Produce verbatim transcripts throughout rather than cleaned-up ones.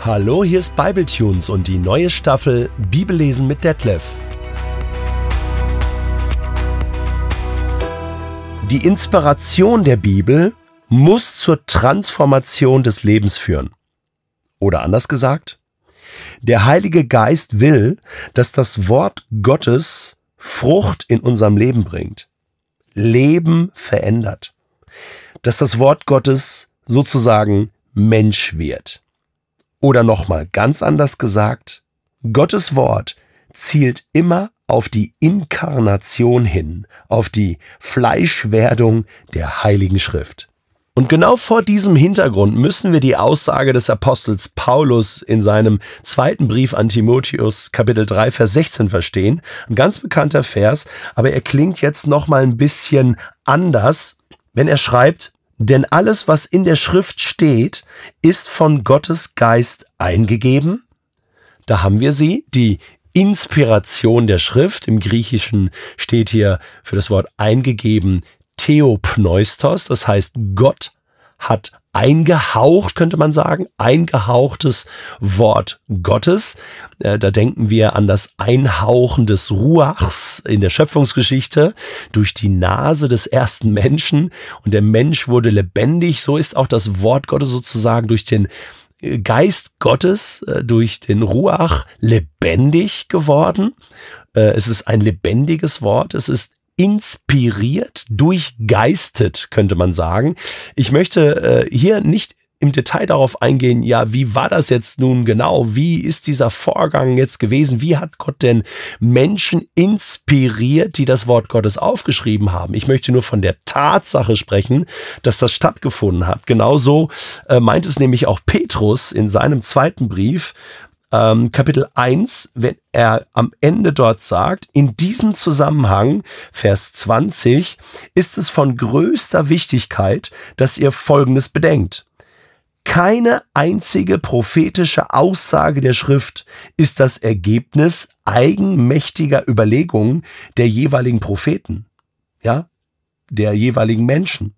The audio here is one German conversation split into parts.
Hallo, hier ist Bibletunes und die neue Staffel Bibellesen mit Detlef. Die Inspiration der Bibel muss zur Transformation des Lebens führen. Oder anders gesagt, der Heilige Geist will, dass das Wort Gottes Frucht in unserem Leben bringt, Leben verändert, dass das Wort Gottes sozusagen Mensch wird. Oder nochmal ganz anders gesagt, Gottes Wort zielt immer auf die Inkarnation hin, auf die Fleischwerdung der Heiligen Schrift. Und genau vor diesem Hintergrund müssen wir die Aussage des Apostels Paulus in seinem zweiten Brief an Timotheus, Kapitel drei, Vers sechzehn verstehen. Ein ganz bekannter Vers, aber er klingt jetzt nochmal ein bisschen anders, wenn er schreibt: Denn alles, was in der Schrift steht, ist von Gottes Geist eingegeben. Da haben wir sie, die Inspiration der Schrift. Im Griechischen steht hier für das Wort eingegeben Theopneustos. Das heißt, Gott hat eingehaucht, könnte man sagen, eingehauchtes Wort Gottes. Da denken wir an das Einhauchen des Ruachs in der Schöpfungsgeschichte durch die Nase des ersten Menschen, und der Mensch wurde lebendig. So ist auch das Wort Gottes sozusagen durch den Geist Gottes, durch den Ruach lebendig geworden. Es ist ein lebendiges Wort. Es ist inspiriert, durchgeistet, könnte man sagen. Ich möchte äh, hier nicht im Detail darauf eingehen, ja, wie war das jetzt nun genau? Wie ist dieser Vorgang jetzt gewesen? Wie hat Gott denn Menschen inspiriert, die das Wort Gottes aufgeschrieben haben? Ich möchte nur von der Tatsache sprechen, dass das stattgefunden hat. Genauso äh, meint es nämlich auch Petrus in seinem zweiten Brief, ähm, Kapitel eins, wenn er am Ende dort sagt: In diesem Zusammenhang, Vers zwanzig, ist es von größter Wichtigkeit, dass ihr Folgendes bedenkt. Keine einzige prophetische Aussage der Schrift ist das Ergebnis eigenmächtiger Überlegungen der jeweiligen Propheten, ja, der jeweiligen Menschen.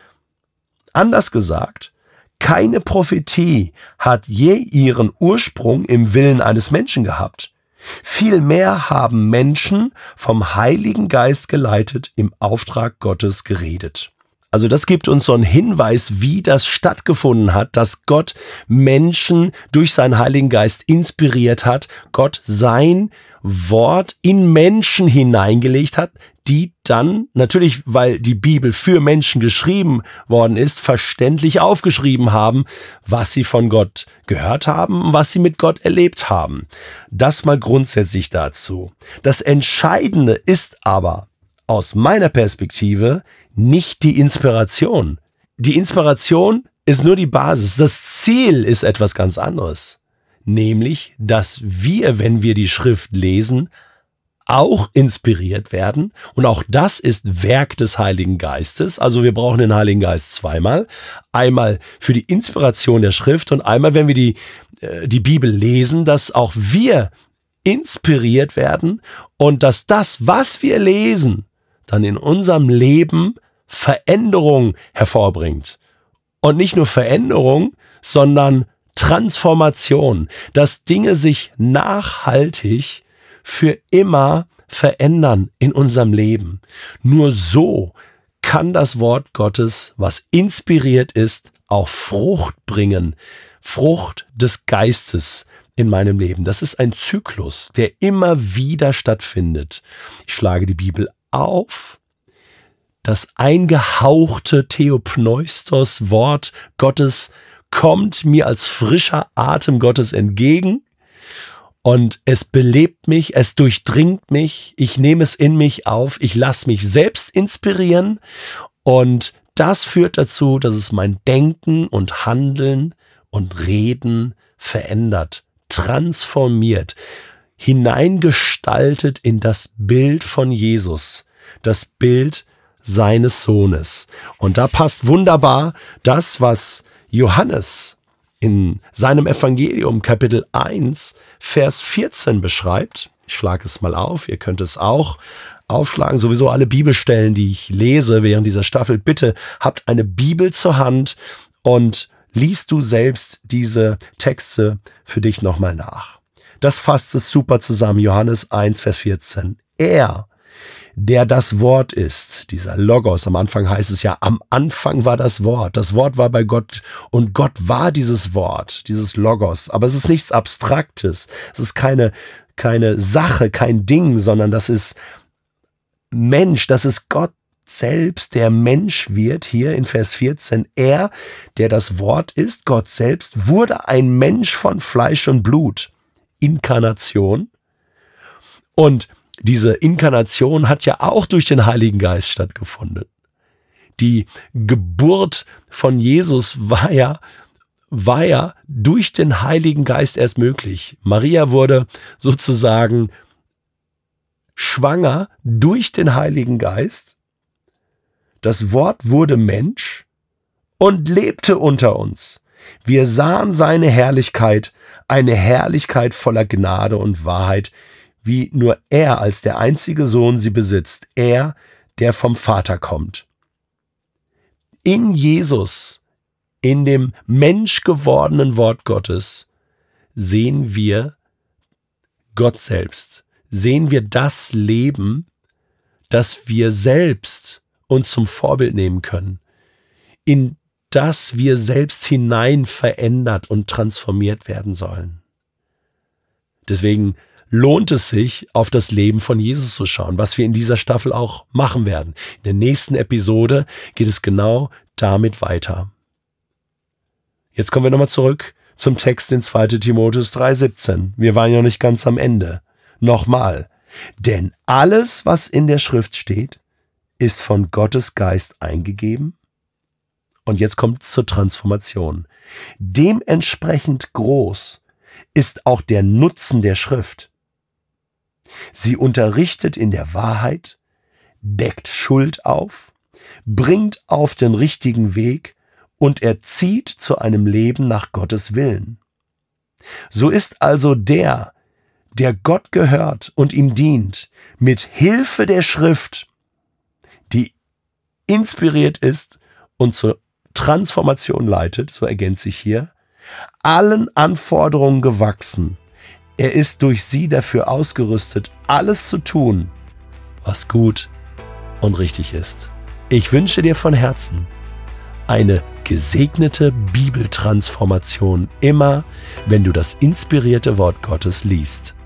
Anders gesagt, keine Prophetie hat je ihren Ursprung im Willen eines Menschen gehabt. Vielmehr haben Menschen vom Heiligen Geist geleitet im Auftrag Gottes geredet. Also das gibt uns so einen Hinweis, wie das stattgefunden hat, dass Gott Menschen durch seinen Heiligen Geist inspiriert hat, Gott sein Wort in Menschen hineingelegt hat, die dann natürlich, weil die Bibel für Menschen geschrieben worden ist, verständlich aufgeschrieben haben, was sie von Gott gehört haben, was sie mit Gott erlebt haben. Das mal grundsätzlich dazu. Das Entscheidende ist aber aus meiner Perspektive nicht die Inspiration. Die Inspiration ist nur die Basis. Das Ziel ist etwas ganz anderes. Nämlich, dass wir, wenn wir die Schrift lesen, auch inspiriert werden. Und auch das ist Werk des Heiligen Geistes. Also wir brauchen den Heiligen Geist zweimal. Einmal für die Inspiration der Schrift und einmal, wenn wir die, äh, die Bibel lesen, dass auch wir inspiriert werden und dass das, was wir lesen, dann in unserem Leben Veränderung hervorbringt. Und nicht nur Veränderung, sondern Transformation, dass Dinge sich nachhaltig für immer verändern in unserem Leben. Nur so kann das Wort Gottes, was inspiriert ist, auch Frucht bringen. Frucht des Geistes in meinem Leben. Das ist ein Zyklus, der immer wieder stattfindet. Ich schlage die Bibel auf. Das eingehauchte Theopneustos Wort Gottes kommt mir als frischer Atem Gottes entgegen. Und es belebt mich, es durchdringt mich, ich nehme es in mich auf, ich lasse mich selbst inspirieren, und das führt dazu, dass es mein Denken und Handeln und Reden verändert, transformiert, hineingestaltet in das Bild von Jesus, das Bild seines Sohnes. Und da passt wunderbar das, was Johannes in seinem Evangelium Kapitel eins, Vers vierzehn beschreibt. Ich schlage es mal auf, ihr könnt es auch aufschlagen. Sowieso alle Bibelstellen, die ich lese während dieser Staffel, bitte habt eine Bibel zur Hand und liest du selbst diese Texte für dich nochmal nach. Das fasst es super zusammen, Johannes eins, Vers vierzehn. Er, der das Wort ist, dieser Logos, am Anfang heißt es ja, am Anfang war das Wort, das Wort war bei Gott und Gott war dieses Wort, dieses Logos, aber es ist nichts Abstraktes, es ist keine, keine Sache, kein Ding, sondern das ist Mensch, das ist Gott selbst, der Mensch wird, hier in Vers vierzehn, er, der das Wort ist, Gott selbst, wurde ein Mensch von Fleisch und Blut, Inkarnation, und diese Inkarnation hat ja auch durch den Heiligen Geist stattgefunden. Die Geburt von Jesus war ja, war ja durch den Heiligen Geist erst möglich. Maria wurde sozusagen schwanger durch den Heiligen Geist. Das Wort wurde Mensch und lebte unter uns. Wir sahen seine Herrlichkeit, eine Herrlichkeit voller Gnade und Wahrheit, wie nur er als der einzige Sohn sie besitzt, er, der vom Vater kommt. In Jesus, in dem menschgewordenen Wort Gottes, sehen wir Gott selbst, sehen wir das Leben, das wir selbst uns zum Vorbild nehmen können, in das wir selbst hinein verändert und transformiert werden sollen. Deswegen lohnt es sich, auf das Leben von Jesus zu schauen, was wir in dieser Staffel auch machen werden. In der nächsten Episode geht es genau damit weiter. Jetzt kommen wir nochmal zurück zum Text in zweiter Timotheus drei siebzehn. Wir waren ja noch nicht ganz am Ende. Nochmal. Denn alles, was in der Schrift steht, ist von Gottes Geist eingegeben. Und jetzt kommt es zur Transformation. Dementsprechend groß ist auch der Nutzen der Schrift. Sie unterrichtet in der Wahrheit, deckt Schuld auf, bringt auf den richtigen Weg und erzieht zu einem Leben nach Gottes Willen. So ist also der, der Gott gehört und ihm dient, mit Hilfe der Schrift, die inspiriert ist und zur Transformation leitet, so ergänze ich hier, allen Anforderungen gewachsen. Er ist durch sie dafür ausgerüstet, alles zu tun, was gut und richtig ist. Ich wünsche dir von Herzen eine gesegnete Bibeltransformation immer, wenn du das inspirierte Wort Gottes liest.